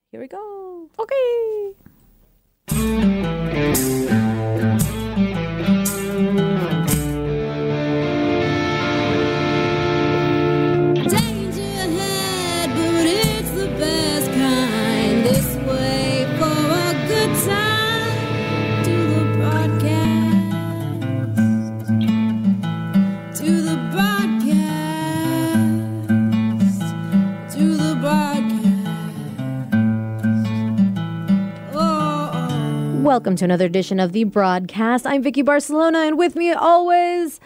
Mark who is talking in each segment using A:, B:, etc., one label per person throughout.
A: Here we go.
B: Okay.
A: Welcome to another edition of the broadcast. I'm Vicky Barcelona, and with me always,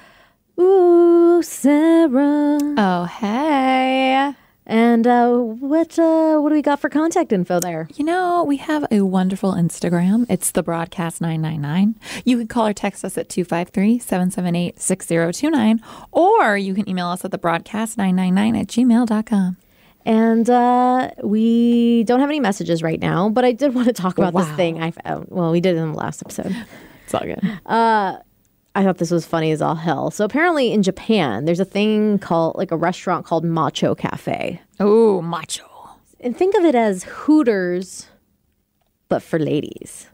A: Sarah.
B: Oh, hey.
A: And what do we got for contact info there?
B: You know, we have a wonderful Instagram. It's the broadcast 999. You can call or text us at 253-778-6029, or you can email us at thebroadcast999@gmail.com.
A: And we don't have any messages right now, but I did want to talk about this thing I found. Well, we did it in the last episode.
B: It's all good.
A: I thought this was funny as all hell. So apparently in Japan, there's a thing called, like a restaurant called Macho Cafe.
B: Oh, macho.
A: And think of it as Hooters, but for ladies.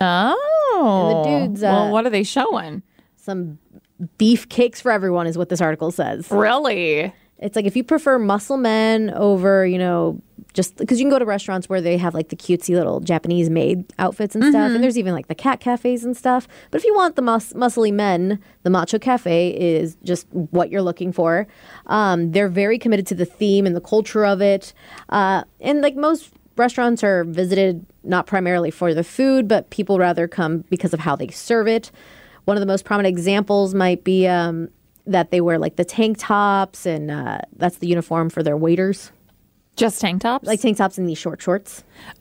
B: Oh.
A: And the dudes...
B: well, what are they showing?
A: Some beef cakes for everyone is what this article says.
B: Really?
A: It's like if you prefer muscle men over, you know, just because you can go to restaurants where they have like the cutesy little Japanese maid outfits and stuff. And there's even like the cat cafes and stuff. But if you want the muscly men, the Macho Cafe is just what you're looking for. They're very committed to the theme and the culture of it. And like most restaurants are visited not primarily for the food, but people rather come because of how they serve it. One of the most prominent examples might be that they wear like the tank tops, and that's the uniform for their waiters.
B: Just tank tops?
A: Like tank tops and these short shorts.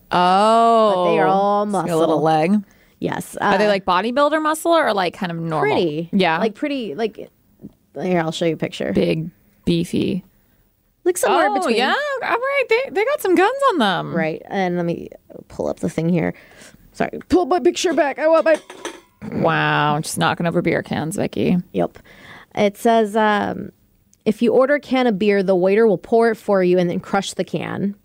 B: Oh.
A: But they are all muscle.
B: A little leg.
A: Yes.
B: Are they like bodybuilder muscle or like kind of normal?
A: Pretty.
B: Yeah.
A: Like pretty, like, here, I'll show you a picture.
B: Big, beefy.
A: Like somewhere between.
B: Yeah. All right. They got some guns on them.
A: Right. And let me pull up the thing here. Sorry. Pull my picture back. I want my...
B: Wow. Just knocking over beer cans, Vicky.
A: Yep. It says, if you order a can of beer, the waiter will pour it for you and then crush the can.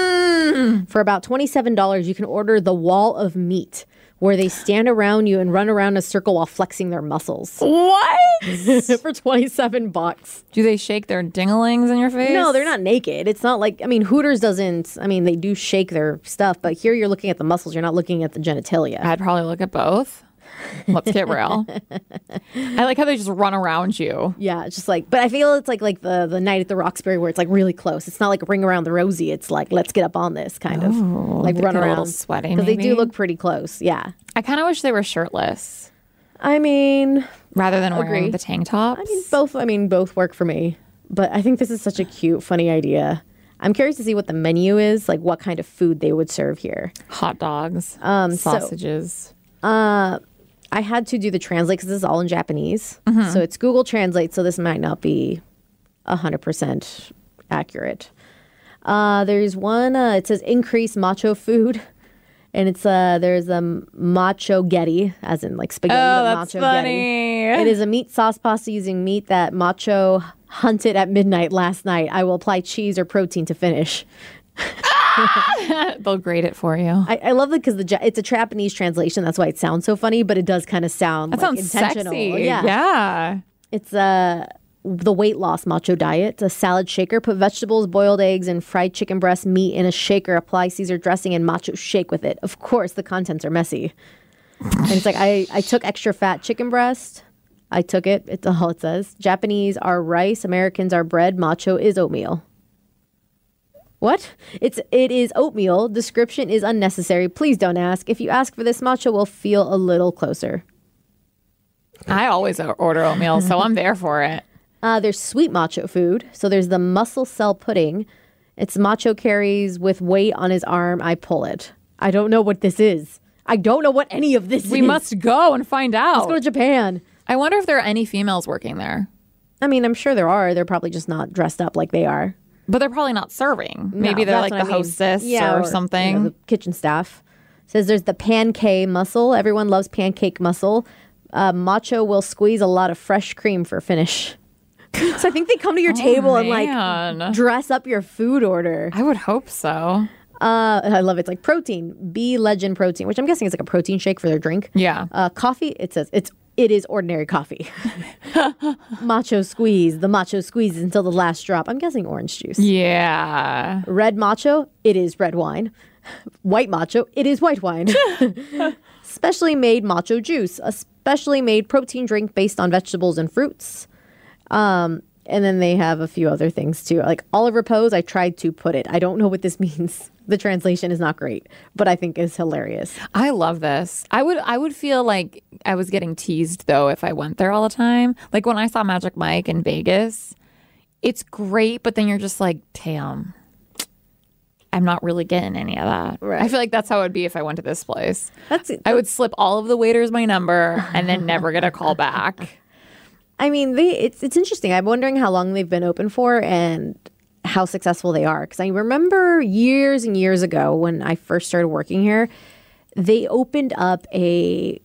A: For about $27, you can order the wall of meat, where they stand around you and run around in a circle while flexing their muscles.
B: What?
A: For $27.
B: Do they shake their dinglings in your face?
A: No, they're not naked. It's not like, I mean, Hooters doesn't, I mean, they do shake their stuff, but here you're looking at the muscles. You're not looking at the genitalia.
B: I'd probably look at both. Let's get real. I like how they just run around you.
A: Yeah, it's just like, but I feel it's like the night at the Roxbury where it's like really close. It's not like Ring Around the Rosie. It's like, let's get up on this kind of like run around. A
B: little sweaty,
A: because they do
B: maybe?
A: look pretty close. Yeah.
B: I kind of wish they were shirtless
A: I mean,
B: rather than
A: Agree.
B: wearing the tank tops.
A: I mean, both work for me. But I think this is such a cute, funny idea. I'm curious to see what the menu is, like what kind of food they would serve here.
B: Hot dogs, sausages.
A: I had to do the translate because this is all in Japanese. So it's Google Translate, so this might not be 100% accurate. There's one, it says increase macho food. And it's there's a macho getty, as in like spaghetti.
B: Oh, that's
A: macho
B: funny.
A: Getty. It is a meat sauce pasta using meat that macho hunted at midnight last night. I will apply cheese or protein to finish.
B: They'll grate it for you.
A: I love it because it's a Japanese translation. That's why it sounds so funny, but it does kind of sound
B: That
A: like
B: sounds
A: intentional.
B: sexy.
A: Yeah. It's the weight loss macho diet. It's a salad shaker. Put vegetables, boiled eggs, and fried chicken breast meat in a shaker. Apply Caesar dressing and macho shake with it. Of course, the contents are messy. And it's like, I took extra fat chicken breast. I took it. It's all it says. Japanese are rice. Americans are bread. Macho is oatmeal. What? It is oatmeal. Description is unnecessary. Please don't ask. If you ask for this, macho will feel a little closer.
B: I always order oatmeal, so I'm there for it.
A: There's sweet macho food. So there's the muscle cell pudding. It's macho carries with weight on his arm. I pull it. I don't know what this is. I don't know what any of this is.
B: We must go and find out.
A: Let's go to Japan.
B: I wonder if there are any females working there.
A: I mean, I'm sure there are. They're probably just not dressed up like they are.
B: But they're probably not serving. Maybe
A: No,
B: they're
A: that's
B: like
A: what
B: the
A: I mean.
B: hostess
A: Yeah,
B: or something.
A: You know, the kitchen staff. Says there's the pancake muscle. Everyone loves pancake muscle. Macho will squeeze a lot of fresh cream for finish. So I think they come to your table and like dress up your food order.
B: I would hope so.
A: I love it. It's like protein, Bee Legend protein, which I'm guessing is like a protein shake for their drink.
B: Yeah.
A: Coffee, it says it is ordinary coffee. Macho squeeze, the macho squeezes until the last drop. I'm guessing orange juice.
B: Yeah.
A: Red macho, it is red wine. White macho, it is white wine. Specially made macho juice, a specially made protein drink based on vegetables and fruits. And then they have a few other things too. Like olive repose, I tried to put it. I don't know what this means. The translation is not great, but I think it's hilarious.
B: I love this. I would feel like I was getting teased though if I went there all the time. Like when I saw Magic Mike in Vegas, it's great, but then you're just like, damn, I'm not really getting any of that.
A: Right.
B: I feel like that's how it would be if I went to this place.
A: I
B: would slip all of the waiters my number and then never get a call back.
A: I mean, it's interesting. I'm wondering how long they've been open for and how successful they are. Because I remember years and years ago when I first started working here, they opened up a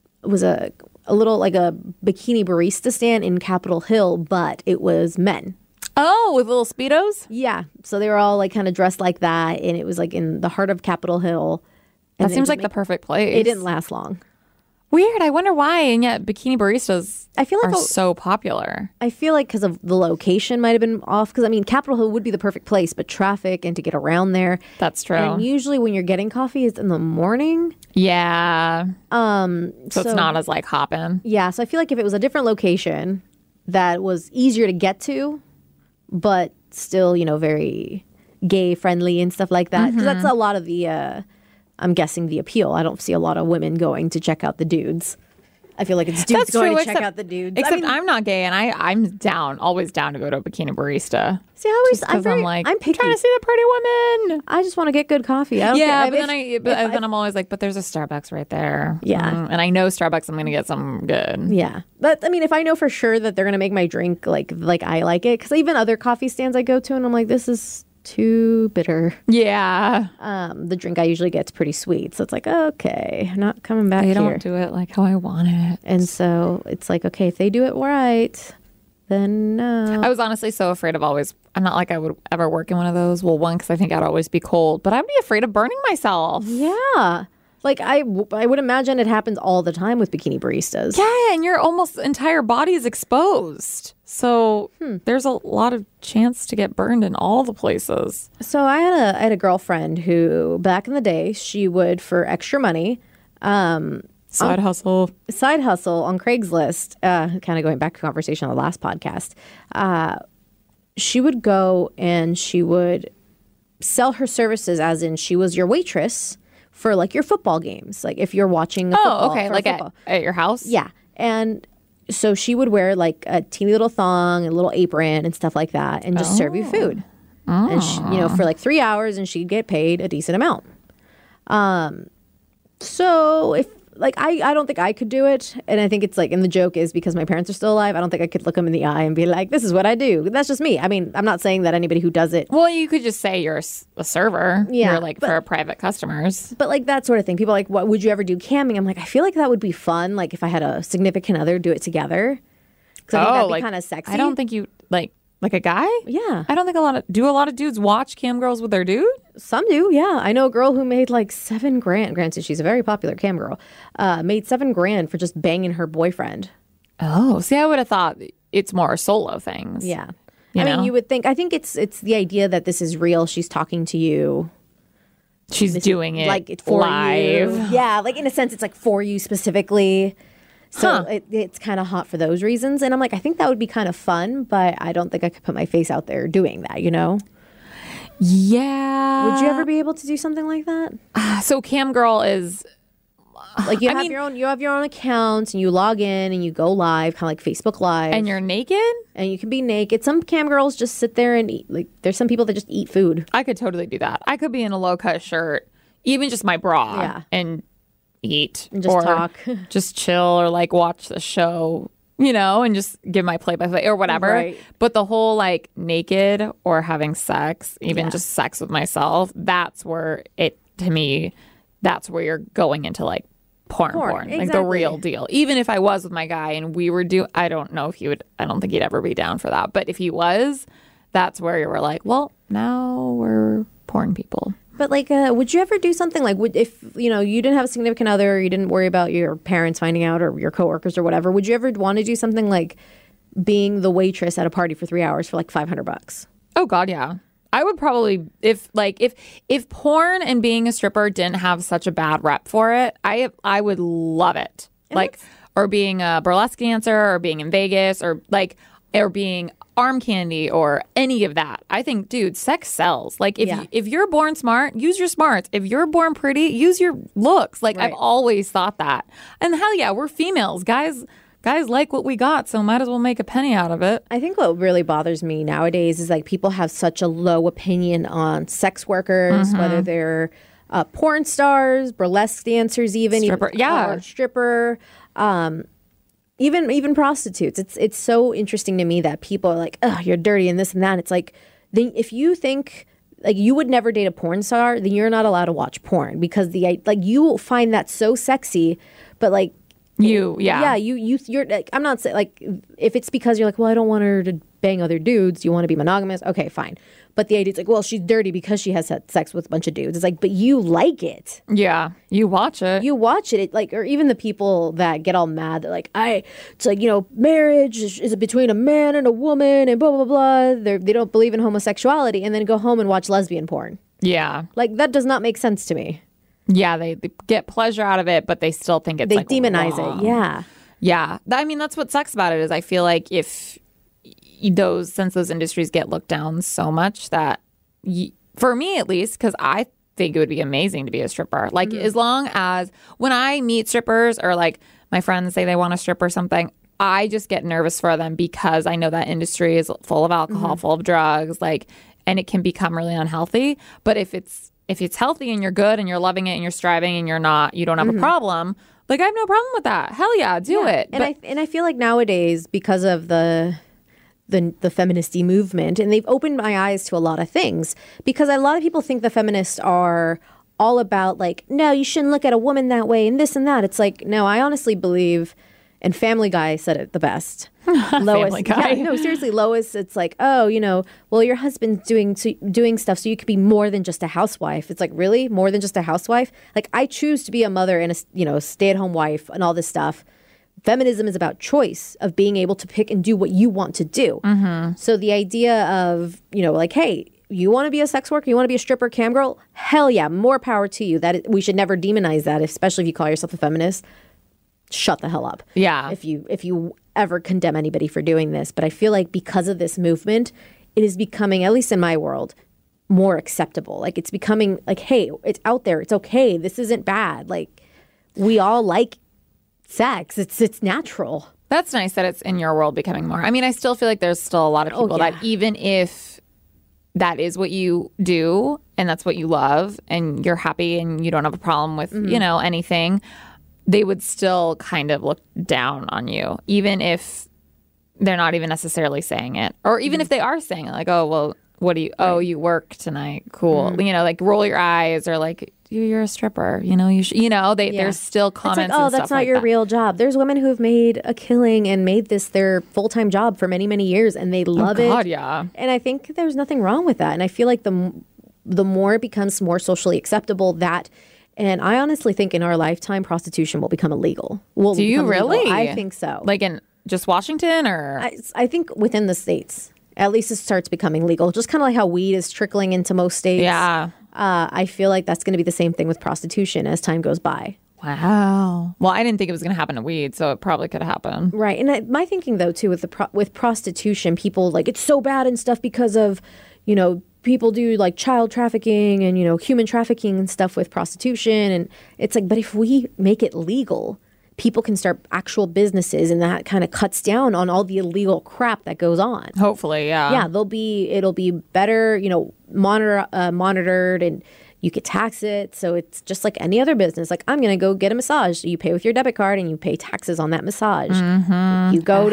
A: little like a bikini barista stand in Capitol Hill, but it was men.
B: Oh, with little Speedos?
A: Yeah. So they were all like kind of dressed like that. And it was like in the heart of Capitol Hill.
B: That seems like the perfect place.
A: It didn't last long.
B: Weird. I wonder why. And yet bikini baristas
A: I feel like
B: are so popular.
A: I feel like because of the location might have been off. Because I mean, Capitol Hill would be the perfect place, but traffic and to get around there.
B: That's true.
A: And usually when you're getting coffee, it's in the morning.
B: Yeah. So it's not as like hopping.
A: Yeah. So I feel like if it was a different location that was easier to get to, but still, very gay friendly and stuff like that. Because that's a lot of the, I'm guessing, the appeal. I don't see a lot of women going to check out the dudes. I feel like it's dudes
B: That's
A: going
B: true,
A: to check out the dudes.
B: Except I'm not gay, and I'm always down to go to a bikini barista.
A: See, I'm picky.
B: Trying to see the pretty woman.
A: I just want to get good coffee. I don't care.
B: Then I'm always like, but there's a Starbucks right there.
A: Yeah.
B: And I know Starbucks, I'm going to get something good.
A: Yeah. But I mean, if I know for sure that they're going to make my drink like I like it, because even other coffee stands I go to and I'm like, this is too bitter.
B: Yeah.
A: The drink I usually get is pretty sweet. So it's like, okay, I'm not coming back
B: They
A: here.
B: don't do it like how I want it.
A: And so it's like, okay, if they do it right, then no.
B: I was honestly so afraid of I'm not like I would ever work in one of those. Well, one, because I think I'd always be cold, but I'd be afraid of burning myself.
A: Yeah. Like I would imagine it happens all the time with bikini baristas.
B: Yeah, and your almost entire body is exposed. So there's a lot of chance to get burned in all the places.
A: So I had a girlfriend who back in the day, she would, for extra money,
B: Side hustle
A: on Craigslist, kind of going back to conversation on the last podcast, she would go and she would sell her services, as in she was your waitress for like your football games. Like if you're watching a football.
B: Oh, okay. Like at your house?
A: Yeah. And so she would wear like a teeny little thong, a little apron and stuff like that and just serve you food. And she, for like 3 hours, and she'd get paid a decent amount. So if like, I don't think I could do it. And I think it's like, and the joke is because my parents are still alive, I don't think I could look them in the eye and be like, this is what I do. That's just me. I mean, I'm not saying that anybody who does it.
B: Well, you could just say you're a server.
A: Yeah,
B: you're like for private customers.
A: But like that sort of thing. People are like, what would you ever do camming? I'm like, I feel like that would be fun. Like if I had a significant other do it together. Because I think that'd be kind of sexy.
B: I don't think you like a guy?
A: Yeah.
B: I don't think a lot of dudes watch cam girls with their dude?
A: Some do, yeah. I know a girl who made like $7,000. Granted, she's a very popular cam girl. Made $7,000 for just banging her boyfriend.
B: Oh, see, I would have thought it's more solo things.
A: Yeah.
B: I
A: mean, you would think, I think it's the idea that this is real. She's talking to you.
B: She's doing it
A: like for
B: live.
A: You. Yeah, like in a sense, it's like for you specifically. So it's kind of hot for those reasons. And I'm like, I think that would be kind of fun, but I don't think I could put my face out there doing that,
B: Yeah.
A: Would you ever be able to do something like that?
B: So cam girl is
A: like you have your own account and you log in and you go live, kind of like Facebook Live.
B: And you're naked?
A: And you can be naked. Some cam girls just sit there and eat. Like there's some people that just eat food.
B: I could totally do that. I could be in a low cut shirt, even just my bra, and eat
A: and just talk,
B: just chill, or like watch the show, and just give my play by play or whatever.
A: Right.
B: But the whole like naked or having sex, even just sex with myself, that's where that's where you're going into like porn,
A: exactly.
B: like the real deal. Even if I was with my guy and we were I don't know if I don't think he'd ever be down for that. But if he was, that's where you were like, well, now we're porn people.
A: But like, would you ever do something like, if you know you didn't have a significant other, you didn't worry about your parents finding out or your coworkers or whatever? Would you ever want to do something like being the waitress at a party for 3 hours for like $500?
B: Oh God, yeah. I would probably if porn and being a stripper didn't have such a bad rep for it, I would love it.
A: And
B: like or being a burlesque dancer or being in Vegas or being arm candy or any of that. I think, dude, sex sells. Like if you're born smart, use your smarts. If you're born pretty, use your looks. Like I've always thought that. And hell yeah, we're females. Guys like what we got, so might as well make a penny out of it.
A: I think what really bothers me nowadays is like people have such a low opinion on sex workers, whether they're porn stars, burlesque dancers, even stripper, even prostitutes. It's so interesting to me that people are like, oh, you're dirty and this and that. It's like, if you think like you would never date a porn star, then you're not allowed to watch porn because you find that so sexy, but like. You're like, I'm not saying like if it's because you're like, well, I don't want her to bang other dudes, you want to be monogamous, okay, fine. But the idea is like, well, she's dirty because she has had sex with a bunch of dudes. It's like, but you like it.
B: Yeah, you watch it.
A: It like, or even the people that get all mad. They're like, it's like, you know, marriage is between a man and a woman and blah blah blah. They don't believe in homosexuality, and then go home and watch lesbian porn.
B: Yeah,
A: like that does not make sense to me.
B: Yeah, they get pleasure out of it, but they still think it's like
A: demonize
B: wrong.
A: it. Yeah.
B: Yeah. I mean, that's what sucks about it is I feel like since those industries get looked down so much that for me at least, because I think it would be amazing to be a stripper. Like as long as when I meet strippers or like my friends say they want to strip or something, I just get nervous for them because I know that industry is full of alcohol, full of drugs, like, and it can become really unhealthy. But if it's healthy and you're good and you're loving it and you're striving and you don't have a problem, like I have no problem with that. Hell yeah, do it.
A: And I feel like nowadays because of the feministy movement, and they've opened my eyes to a lot of things because a lot of people think the feminists are all about like, no, you shouldn't look at a woman that way and this and that. It's like, no, I honestly believe, and Family Guy said it the best. Lois,
B: Family Guy.
A: Yeah, no, seriously, Lois. It's like, oh, you know, well, your husband's doing stuff, so you could be more than just a housewife. It's like, really, more than just a housewife? Like, I choose to be a mother and a stay-at-home wife and all this stuff. Feminism is about choice of being able to pick and do what you want to do. So the idea of like, hey, you want to be a sex worker, you want to be a stripper, cam girl, hell yeah, more power to you. We should never demonize that, especially if you call yourself a feminist. Shut the hell up.
B: Yeah.
A: If you ever condemn anybody for doing this. But I feel like because of this movement, it is becoming, at least in my world, more acceptable. Like it's becoming like, hey, it's out there. It's okay. This isn't bad. Like we all like sex. It's natural.
B: That's nice that it's in your world becoming more. I mean, I still feel like there's still a lot of people that even if that is what you do and that's what you love and you're happy and you don't have a problem with, anything, they would still kind of look down on you, even if they're not even necessarily saying it. Or even if they are saying it, like, oh, well, what do you, oh, you work tonight. Cool. Like roll your eyes or like, you're a stripper, there's still comments.
A: It's like, oh, that's not your real job. There's women who have made a killing and made this their full-time job for many, many years and they love it.
B: God, yeah.
A: And I think there's nothing wrong with that. And I feel like the more it becomes more socially acceptable and I honestly think in our lifetime, prostitution will become illegal.
B: Do you really?
A: Illegal. I think so.
B: Like in just Washington or?
A: I think within the states, at least it starts becoming legal. Just kind of like how weed is trickling into most states.
B: Yeah.
A: I feel like that's going to be the same thing with prostitution as time goes by.
B: Wow. Well, I didn't think it was going to happen to weed, so it probably could happen.
A: Right. And my thinking, though, too, with prostitution, people like it's so bad and stuff because of, people do like child trafficking and, human trafficking and stuff with prostitution. And it's like, but if we make it legal, people can start actual businesses and that kind of cuts down on all the illegal crap that goes on.
B: Hopefully, yeah.
A: Yeah, it'll be better, monitored and you could tax it. So it's just like any other business. Like I'm going to go get a massage. So you pay with your debit card and you pay taxes on that massage. You go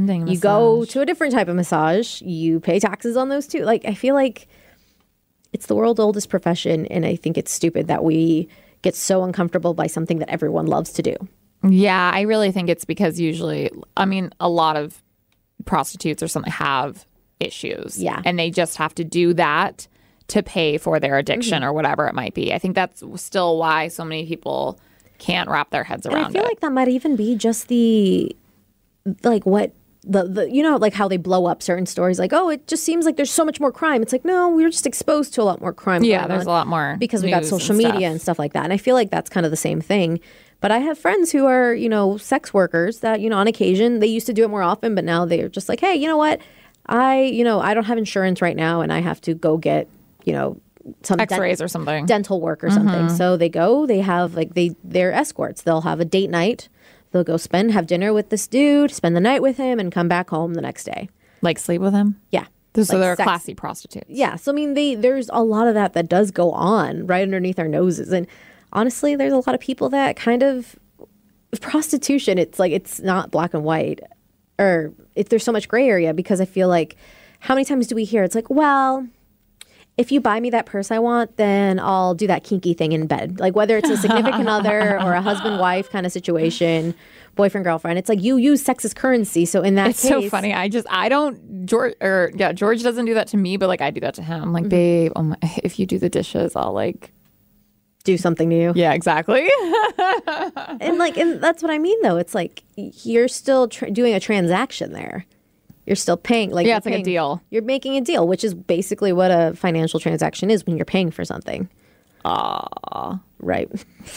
A: go to a different type of massage. You pay taxes on those too. Like I feel like it's the world's oldest profession. And I think it's stupid that we get so uncomfortable by something that everyone loves to do.
B: Yeah, I really think it's because usually, a lot of prostitutes or something have issues.
A: Yeah.
B: And they just have to do that to pay for their addiction or whatever it might be. I think that's still why so many people can't wrap their heads around it.
A: And I feel like that might even be just the what the you know, like how they blow up certain stories, like, oh, it just seems like there's so much more crime. It's like, no, we're just exposed to a lot more crime.
B: Yeah, there's a lot more
A: because we got social media and stuff like that. And I feel like that's kind of the same thing. But I have friends who are, sex workers that, on occasion, they used to do it more often, but now they're just like, hey, you know what? I don't have insurance right now and I have to go get, some
B: X-rays or something,
A: dental work or something. So they have they're escorts. They'll have a date night. They'll go have dinner with this dude, spend the night with him, and come back home the next day.
B: Like sleep with him?
A: Yeah.
B: So they're classy prostitutes.
A: Yeah. So, I mean, there's a lot of that does go on right underneath our noses. And honestly, there's a lot of people that kind of prostitution, it's like it's not black and white, or there's so much gray area, because I feel like how many times do we hear it's like, well, if you buy me that purse I want, then I'll do that kinky thing in bed. Like whether it's a significant other or a husband-wife kind of situation, boyfriend-girlfriend. It's like you use sex as currency. So in that case...
B: It's so funny. George doesn't do that to me, but like I do that to him. I'm like, babe, if you do the dishes, I'll like...
A: do something to you.
B: Yeah, exactly.
A: and that's what I mean, though. It's like you're still doing a transaction there. You're still paying. Like,
B: it's like a deal.
A: You're making a deal, which is basically what a financial transaction is when you're paying for something. Right.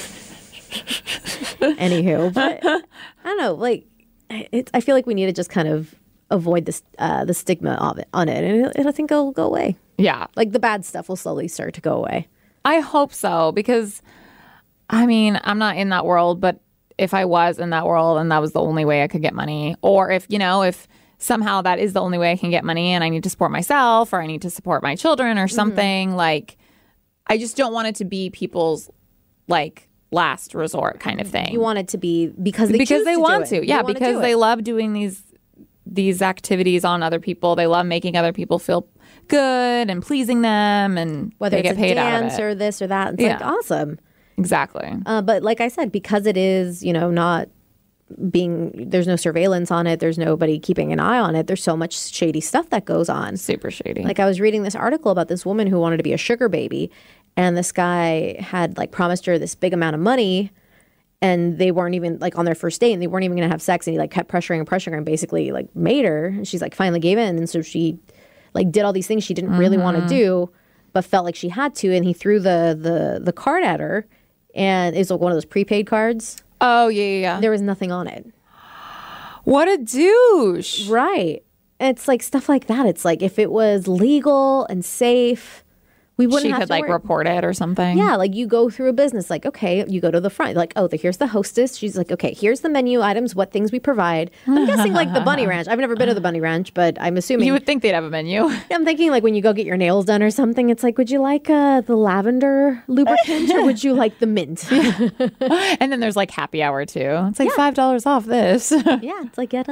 A: Anywho, but I don't know. Like, I feel like we need to just kind of avoid this the stigma of it on it, and I think it'll go away.
B: Yeah,
A: like the bad stuff will slowly start to go away.
B: I hope so, because I mean, I'm not in that world, but if I was in that world and that was the only way I could get money, or if somehow that is the only way I can get money and I need to support myself or I need to support my children or something, like I just don't want it to be people's like last resort kind of thing.
A: You want it to be because they
B: want to. Yeah, because they love doing these activities on other people. They love making other people feel good and pleasing them, and
A: whether
B: they
A: it's
B: get paid
A: a
B: out of
A: dance
B: it.
A: or this or that. It's like awesome.
B: Exactly.
A: But like I said, because it is, not there's no surveillance on it, there's nobody keeping an eye on it, there's so much shady stuff that goes on.
B: Super shady.
A: Like I was reading this article about this woman who wanted to be a sugar baby, and this guy had like promised her this big amount of money, and they weren't even like on their first date, and they weren't even gonna have sex, and he like kept pressuring her and basically like made her, and she's like finally gave in, and so she like did all these things she didn't really want to do but felt like she had to, and he threw the card at her, and it was like one of those prepaid cards.
B: Oh, yeah.
A: There was nothing on it.
B: What a douche.
A: Right. It's like stuff like that. It's like if it was legal and safe, we wouldn't have to
B: like
A: worry.
B: Report it or something.
A: Yeah, like you go through a business, like, okay, you go to the front, like, oh, here's the hostess. She's like, okay, here's the menu items, what things we provide. I'm guessing like the Bunny Ranch. I've never been to the Bunny Ranch, but I'm assuming.
B: You would think they'd have a menu.
A: I'm thinking like when you go get your nails done or something, it's like, would you like the lavender lubricant or would you like the mint?
B: And then there's like happy hour too. It's like $5 off this.
A: Yeah, it's like get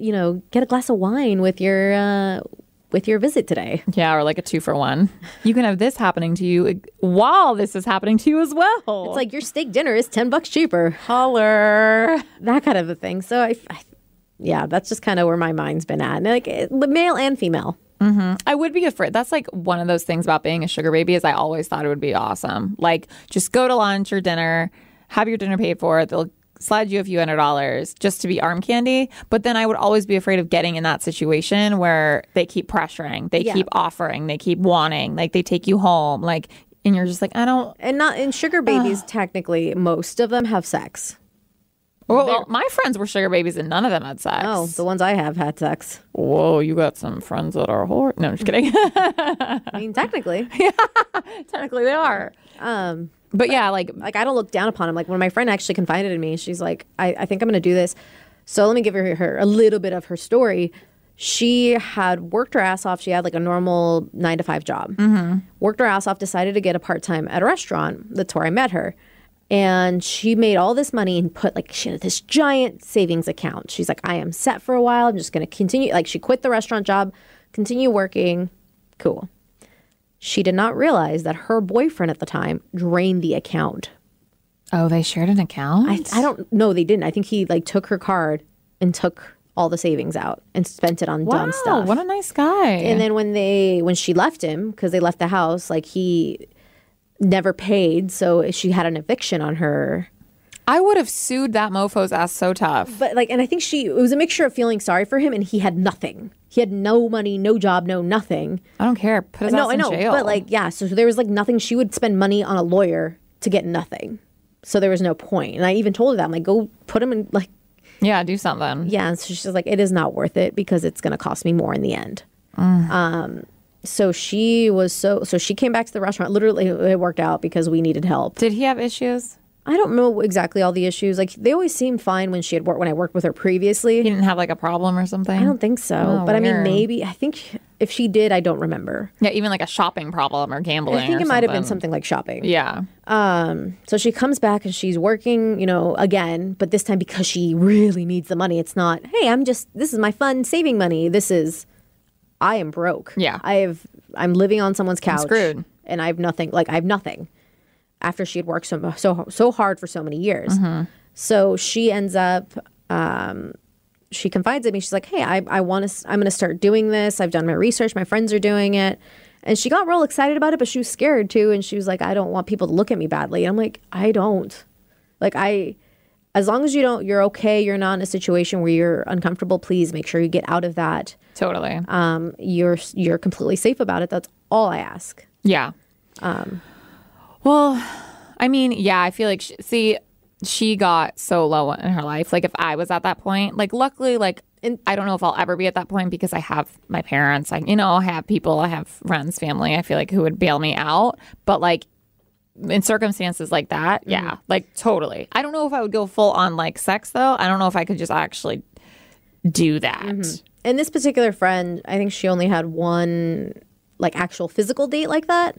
A: a glass of wine with your visit today.
B: Yeah, or like a 2-for-1. You can have this happening to you while this is happening to you as well.
A: It's like your steak dinner is $10 cheaper.
B: Holler.
A: That kind of a thing. So yeah, that's just kind of where my mind's been at. And like male and female.
B: Mm-hmm. I would be afraid. That's like one of those things about being a sugar baby is I always thought it would be awesome. Like just go to lunch or dinner, have your dinner paid for. They'll slide you a few $100s just to be arm candy. But then I would always be afraid of getting in that situation where they keep pressuring, they keep offering, they keep wanting, like they take you home, like, and you're just like, I don't.
A: And not in sugar babies, technically, most of them have sex.
B: Well, my friends were sugar babies and none of them had sex.
A: Oh, the ones I have had sex.
B: Whoa, you got some friends that are whore. No, I'm just kidding.
A: I mean, technically.
B: Yeah, technically they are. But yeah, like
A: I don't look down upon them. Like when my friend actually confided in me, she's like, I think I'm going to do this. So let me give her a little bit of her story. She had worked her ass off. She had like a normal 9-to-5 job. Mm-hmm. Worked her ass off, decided to get a part-time at a restaurant. That's where I met her. And she made all this money and put like, she had this giant savings account. She's like, I am set for a while. I'm just going to continue. Like she quit the restaurant job, continue working. Cool. She did not realize that her boyfriend at the time drained the account.
B: Oh, they shared an account?
A: I don't know. They didn't. I think he like took her card and took all the savings out and spent it on dumb
B: Wow,
A: stuff.
B: what a nice guy.
A: And then when she left him, because they left the house, like he never paid, so she had an eviction on her.
B: I would have sued that mofo's ass so tough.
A: But like, and I think it was a mixture of feeling sorry for him, and he had nothing. He had no money, no job, no nothing.
B: I don't care. Put his ass in jail.
A: But like, yeah, so there was like nothing. She would spend money on a lawyer to get nothing. So there was no point. And I even told her that, I'm like, go put him in, like,
B: yeah, do something.
A: yeah. And so she's like, it is not worth it because it's going to cost me more in the end. So she came back to the restaurant. Literally, it worked out because we needed help.
B: Did he have issues?
A: I don't know exactly all the issues. Like, they always seemed fine when when I worked with her previously.
B: He didn't have like a problem or something?
A: I don't think so.
B: Oh,
A: but I mean,
B: weird.
A: maybe. I think if she did, I don't remember.
B: Yeah, even like a shopping problem or gambling.
A: I think
B: or
A: it might have been
B: something.
A: something like shopping.
B: Yeah.
A: So she comes back and she's working, again, but this time because she really needs the money. It's not, hey, this is my fun saving money. This is, I am broke.
B: Yeah.
A: I'm living on someone's couch.
B: screwed.
A: And I have nothing. Like, I have nothing. After she had worked so hard for so many years.
B: Mm-hmm.
A: So she ends up, she confides in me. She's like, hey, I'm going to start doing this. I've done my research. My friends are doing it. And she got real excited about it, but she was scared too. And she was like, I don't want people to look at me badly. And I'm like, I don't. Like, as long as you're okay, you're not in a situation where you're uncomfortable, please make sure you get out of that.
B: Totally.
A: You're completely safe about it. That's all I ask.
B: Yeah. Well, I mean, yeah, I feel like she got so low in her life. Like, if I was at that point, like, luckily, like, I don't know if I'll ever be at that point because I have my parents. I have people, I have friends, family, I feel like, who would bail me out. But like, in circumstances like that, yeah, like, totally. I don't know if I would go full on like sex though. I don't know if I could just actually do that.
A: And this particular friend, I think she only had one like actual physical date like that.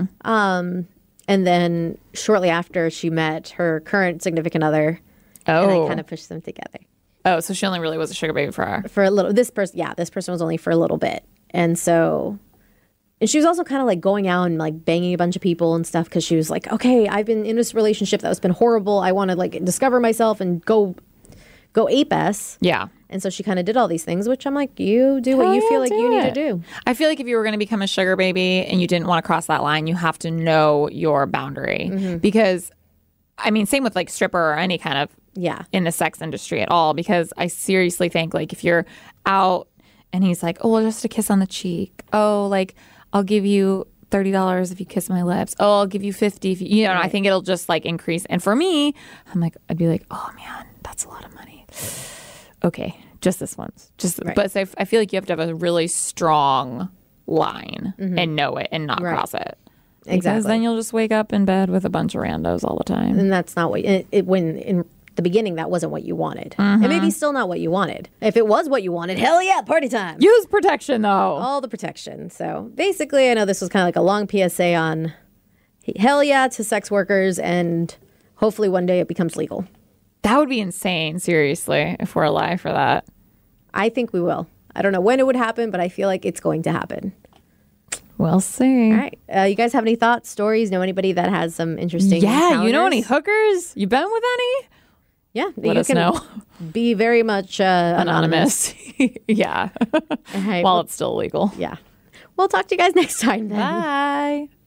A: And then shortly after, she met her current significant other. And I kind of pushed them together.
B: Oh, so she only really was a sugar baby for her.
A: For a little, this person was only for a little bit. And so, and she was also kind of like going out and like banging a bunch of people and stuff because she was like, okay, I've been in this relationship that's been horrible. I want to like discover myself and go ape-ass.
B: Yeah.
A: And so she kind of did all these things, which I'm like, you do what you feel like you need to do.
B: I feel like if you were going to become a sugar baby and you didn't want to cross that line, you have to know your boundary. Because, I mean, same with like stripper or any kind of in the sex industry at all. Because I seriously think like if you're out and he's like, oh, well, just a kiss on the cheek. Oh, like I'll give you $30 if you kiss my lips. Oh, I'll give you $50 if you know. I think it'll just like increase. And for me, I'd be like, oh man, that's a lot of money. Okay, just this once. But so I feel like you have to have a really strong line and know it and not cross it. Because then you'll just wake up in bed with a bunch of randos all the time.
A: And that's not what when in the beginning that wasn't what you wanted. And maybe still not what you wanted. If it was what you wanted, hell yeah, party time.
B: Use protection though.
A: All the protection. So basically, I know this was kind of like a long PSA on hell yeah to sex workers, and hopefully one day it becomes legal.
B: That would be insane, seriously, if we're alive for that.
A: I think we will. I don't know when it would happen, but I feel like it's going to happen.
B: We'll see.
A: All right. You guys have any thoughts, stories? Know anybody that has some interesting
B: you know any hookers? You been with any?
A: Yeah.
B: Let us know.
A: Be very much anonymous.
B: Yeah.
A: Right,
B: While it's still legal.
A: Yeah. We'll talk to you guys next time then.
B: Bye.